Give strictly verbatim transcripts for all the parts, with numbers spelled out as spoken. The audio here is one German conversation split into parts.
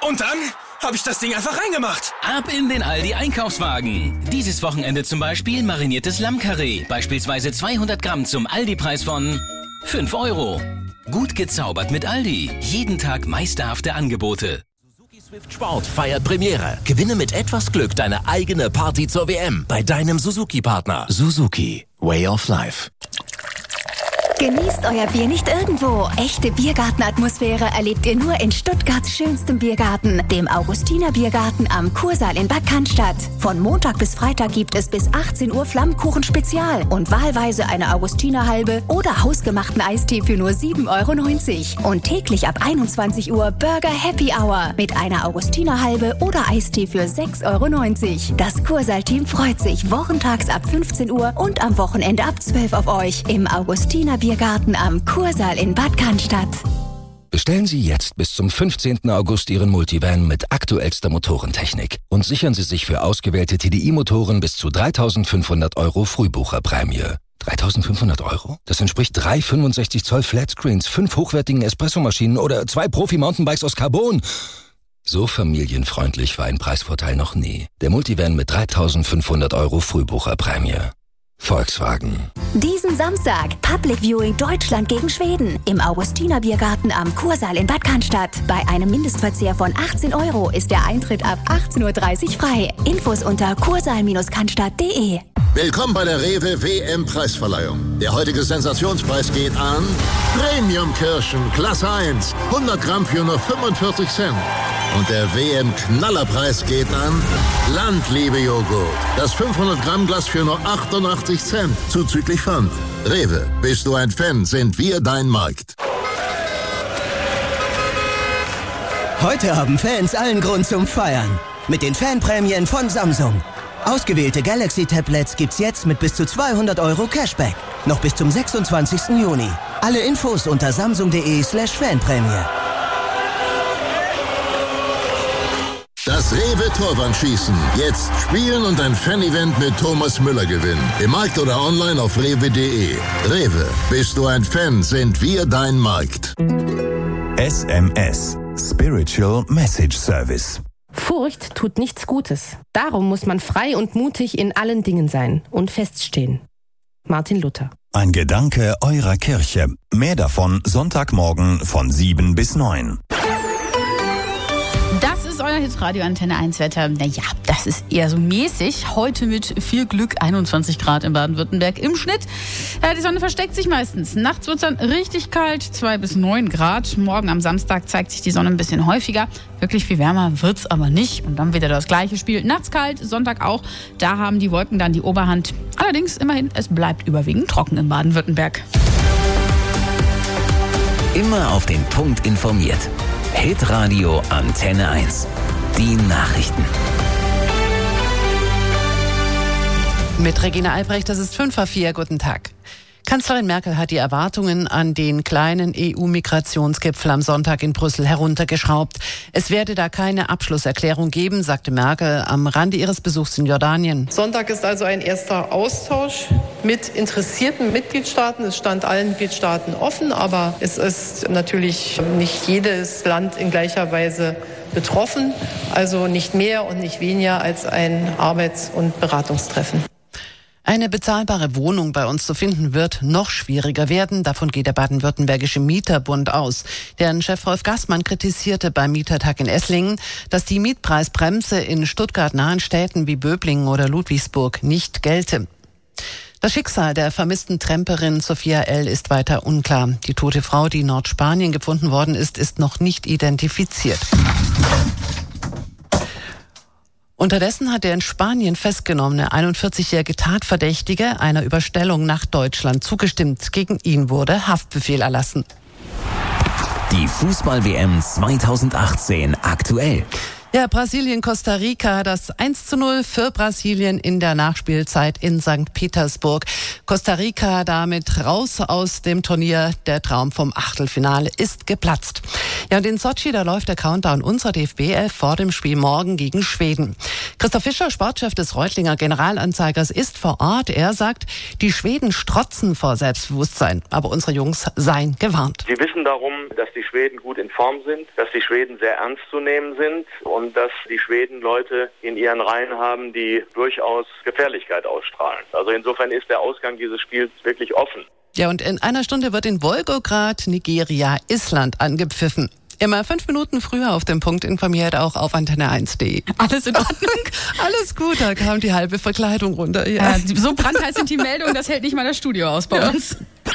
Und dann habe ich das Ding einfach reingemacht. Ab in den Aldi Einkaufswagen. Dieses Wochenende zum Beispiel mariniertes Lammkarree. Beispielsweise zweihundert Gramm zum Aldi-Preis von fünf Euro. Gut gezaubert mit Aldi. Jeden Tag meisterhafte Angebote. Suzuki Swift Sport feiert Premiere. Gewinne mit etwas Glück deine eigene Party zur W M bei deinem Suzuki-Partner. Suzuki. Way of Life. Genießt euer Bier nicht irgendwo. Echte Biergartenatmosphäre erlebt ihr nur in Stuttgarts schönstem Biergarten, dem Augustiner Biergarten am Kursaal in Bad Cannstatt. Von Montag bis Freitag gibt es bis achtzehn Uhr Flammkuchen Spezial und wahlweise eine Augustiner Halbe oder hausgemachten Eistee für nur sieben Euro neunzig. Und täglich ab einundzwanzig Uhr Burger Happy Hour mit einer Augustiner Halbe oder Eistee für sechs Euro neunzig. Das Kursaal-Team freut sich wochentags ab fünfzehn Uhr und am Wochenende ab zwölf auf euch im Augustiner Biergarten. Biergarten am Kursaal in Bad Cannstatt. Bestellen Sie jetzt bis zum fünfzehnten August Ihren Multivan mit aktuellster Motorentechnik und sichern Sie sich für ausgewählte T D I-Motoren bis zu dreitausendfünfhundert Euro Frühbucherprämie. dreitausendfünfhundert Euro? Das entspricht drei fünfundsechzig Zoll Flatscreens, fünf hochwertigen Espressomaschinen oder zwei Profi-Mountainbikes aus Carbon. So familienfreundlich war ein Preisvorteil noch nie. Der Multivan mit dreitausendfünfhundert Euro Frühbucherprämie. Volkswagen. Diesen Samstag Public Viewing Deutschland gegen Schweden im Augustiner Biergarten am Kursaal in Bad Cannstatt. Bei einem Mindestverzehr von achtzehn Euro ist der Eintritt ab achtzehn Uhr dreißig frei. Infos unter kursaal Cannstatt punkt de. Willkommen bei der Rewe W M-Preisverleihung. Der heutige Sensationspreis geht an Premium-Kirschen, Klasse eins, hundert Gramm für nur fünfundvierzig Cent. Und der W M-Knallerpreis geht an Landliebe-Joghurt. Das fünfhundert Gramm Glas für nur achtundachtzig Cent, zuzüglich Pfand. Rewe, bist du ein Fan, sind wir dein Markt. Heute haben Fans allen Grund zum Feiern. Mit den Fanprämien von Samsung. Ausgewählte Galaxy-Tablets gibt's jetzt mit bis zu zweihundert Euro Cashback. Noch bis zum sechsundzwanzigsten Juni. Alle Infos unter samsung.de slash Fanprämie. Das Rewe Torwandschießen. Jetzt spielen und ein Fan-Event mit Thomas Müller gewinnen. Im Markt oder online auf rewe punkt de. Rewe, bist du ein Fan, sind wir dein Markt. S M S. Spiritual Message Service. Furcht tut nichts Gutes. Darum muss man frei und mutig in allen Dingen sein und feststehen. Martin Luther. Ein Gedanke eurer Kirche. Mehr davon Sonntagmorgen von sieben bis neun. Das ist euer Hitradio Antenne eins Wetter. Naja, das ist eher so mäßig. Heute mit viel Glück einundzwanzig Grad in Baden-Württemberg im Schnitt. Ja, die Sonne versteckt sich meistens. Nachts wird es dann richtig kalt, zwei bis neun Grad. Morgen am Samstag zeigt sich die Sonne ein bisschen häufiger. Wirklich viel wärmer wird's aber nicht. Und dann wieder das gleiche Spiel. Nachts kalt, Sonntag auch. Da haben die Wolken dann die Oberhand. Allerdings immerhin, es bleibt überwiegend trocken in Baden-Württemberg. Immer auf den Punkt informiert. Hitradio Antenne eins. Die Nachrichten. Mit Regina Albrecht, das ist fünf vor vier. Guten Tag. Kanzlerin Merkel hat die Erwartungen an den kleinen E U-Migrationsgipfel am Sonntag in Brüssel heruntergeschraubt. Es werde da keine Abschlusserklärung geben, sagte Merkel am Rande ihres Besuchs in Jordanien. Sonntag ist also ein erster Austausch mit interessierten Mitgliedstaaten. Es stand allen Mitgliedstaaten offen, aber es ist natürlich nicht jedes Land in gleicher Weise betroffen. Also nicht mehr und nicht weniger als ein Arbeits- und Beratungstreffen. Eine bezahlbare Wohnung bei uns zu finden wird noch schwieriger werden. Davon geht der baden-württembergische Mieterbund aus. Deren Chef Rolf Gassmann kritisierte beim Mietertag in Esslingen, dass die Mietpreisbremse in Stuttgart-nahen Städten wie Böblingen oder Ludwigsburg nicht gelte. Das Schicksal der vermissten Tramperin Sophia L. ist weiter unklar. Die tote Frau, die in Nordspanien gefunden worden ist, ist noch nicht identifiziert. Unterdessen hat der in Spanien festgenommene einundvierzigjährige Tatverdächtige einer Überstellung nach Deutschland zugestimmt. Gegen ihn wurde Haftbefehl erlassen. Die Fußball-W M zweitausendachtzehn aktuell. Ja, Brasilien-Costa Rica, das eins zu null für Brasilien in der Nachspielzeit in Sankt Petersburg. Costa Rica damit raus aus dem Turnier. Der Traum vom Achtelfinale ist geplatzt. Ja, und in Sotschi, da läuft der Countdown unserer D F B elf vor dem Spiel morgen gegen Schweden. Christoph Fischer, Sportchef des Reutlinger Generalanzeigers, ist vor Ort. Er sagt, die Schweden strotzen vor Selbstbewusstsein, aber unsere Jungs seien gewarnt. Sie wissen darum, dass die Schweden gut in Form sind, dass die Schweden sehr ernst zu nehmen sind und dass die Schweden Leute in ihren Reihen haben, die durchaus Gefährlichkeit ausstrahlen. Also insofern ist der Ausgang dieses Spiels wirklich offen. Ja, und in einer Stunde wird in Wolgograd, Nigeria, Island angepfiffen. Immer fünf Minuten früher auf dem Punkt informiert, auch auf antenne eins punkt de. Alles in Ordnung? Alles gut, da kam die halbe Verkleidung runter. Ja. Äh, so brandheiß sind die Meldungen, das hält nicht mal das Studio aus bei uns.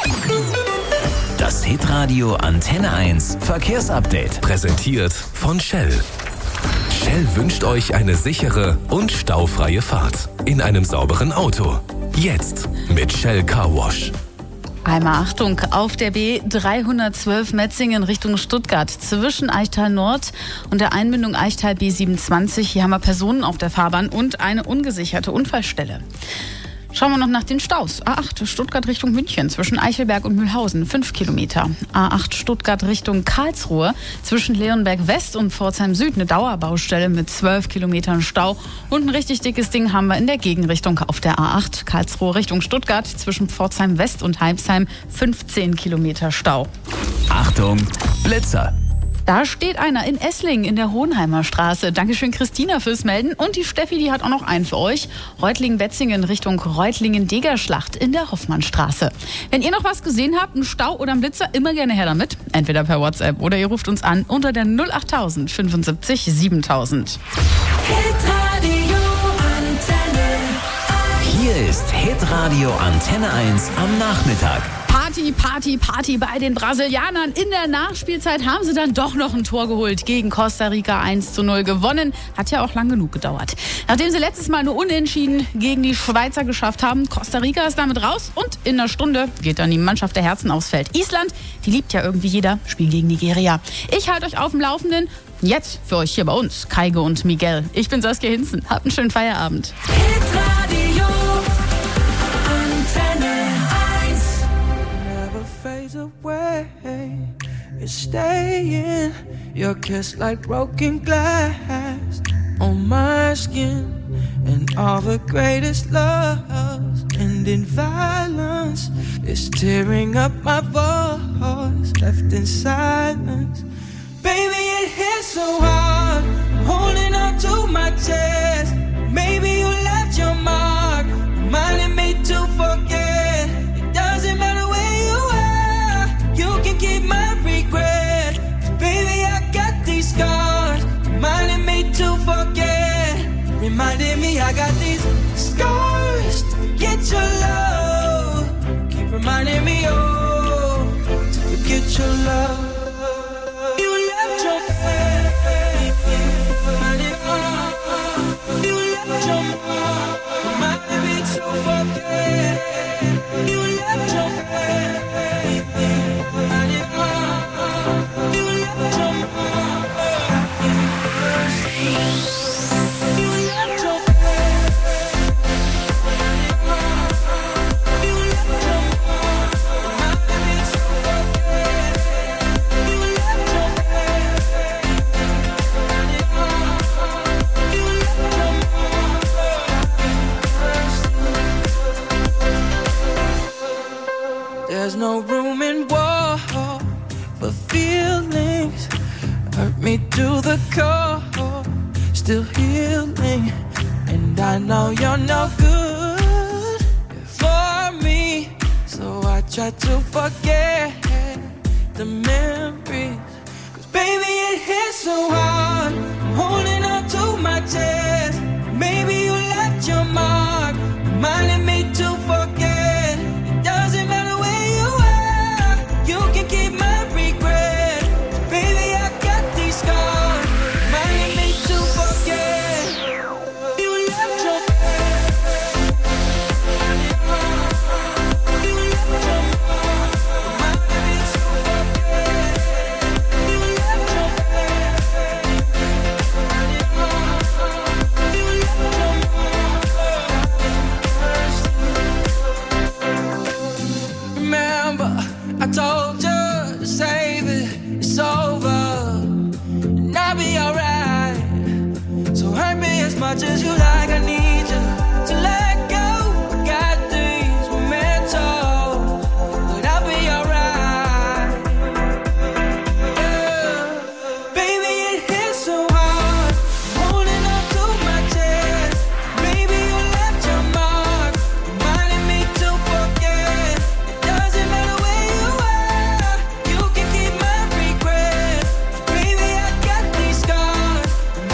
Das Hitradio Antenne eins Verkehrsupdate. Präsentiert von Shell. Shell wünscht euch eine sichere und staufreie Fahrt in einem sauberen Auto. Jetzt mit Shell Car Wash. Einmal Achtung, auf der B dreihundertzwölf Metzingen Richtung Stuttgart zwischen Eichtal Nord und der Einbindung Eichtal B siebenundzwanzig. Hier haben wir Personen auf der Fahrbahn und eine ungesicherte Unfallstelle. Schauen wir noch nach den Staus. A acht Stuttgart Richtung München zwischen Eichelberg und Mühlhausen fünf Kilometer. A acht Stuttgart Richtung Karlsruhe zwischen Leonberg West und Pforzheim Süd eine Dauerbaustelle mit zwölf Kilometern Stau. Und ein richtig dickes Ding haben wir in der Gegenrichtung auf der A acht Karlsruhe Richtung Stuttgart zwischen Pforzheim West und Heimsheim fünfzehn Kilometer Stau. Achtung, Blitzer! Da steht einer in Esslingen in der Hohenheimer Straße. Dankeschön, Christina, fürs Melden. Und die Steffi, die hat auch noch einen für euch. Reutlingen-Betzingen Richtung Reutlingen-Degerschlacht in der Hoffmannstraße. Wenn ihr noch was gesehen habt, einen Stau oder einen Blitzer, immer gerne her damit. Entweder per WhatsApp oder ihr ruft uns an unter der null acht null null fünfundsiebzig siebentausend. Hier ist Hitradio Antenne eins am Nachmittag. Party, Party, Party bei den Brasilianern. In der Nachspielzeit haben sie dann doch noch ein Tor geholt. Gegen Costa Rica eins zu null gewonnen. Hat ja auch lang genug gedauert. Nachdem sie letztes Mal nur unentschieden gegen die Schweizer geschafft haben, Costa Rica ist damit raus. Und in einer Stunde geht dann die Mannschaft der Herzen aufs Feld. Island, die liebt ja irgendwie jeder, spielen gegen Nigeria. Ich halte euch auf dem Laufenden. Jetzt für euch hier bei uns, Kaige und Miguel. Ich bin Saskia Hinzen. Habt einen schönen Feierabend. Hitradio Antenne eins. Fades away, it's staying. Your kiss like broken glass on my skin, and all the greatest loves end in violence. It's tearing up my voice, left in silence. Baby, it hits so hard, I'm holding on to my chest. Maybe you left your mark, reminding me to forget. It doesn't matter where you are, you can keep my regret. 'Cause baby, I got these scars, reminding me to forget. Reminding me I got these scars to forget your love. Keep reminding me, oh, to forget your love. You left your face, reminding me, you left your mark, reminding me to forget. You left your face, reminding me, you left your mark. You left your face, you left your mark, reminding me to forget. You left your face, reminding me, you left your mark. There's no room in war for feelings. Hurt me to the core, still healing. And I know you're no good for me, so I try to forget the memories. 'Cause baby, it hits so hard, I'm holding on to my chest. Maybe you left your mark, reminding me to forget. It doesn't matter where you are, you can keep my regret. Baby, I got these scars, reminding me to forget. You left your face, you left your mark, reminding me to forget. You left your face, much as you like. I need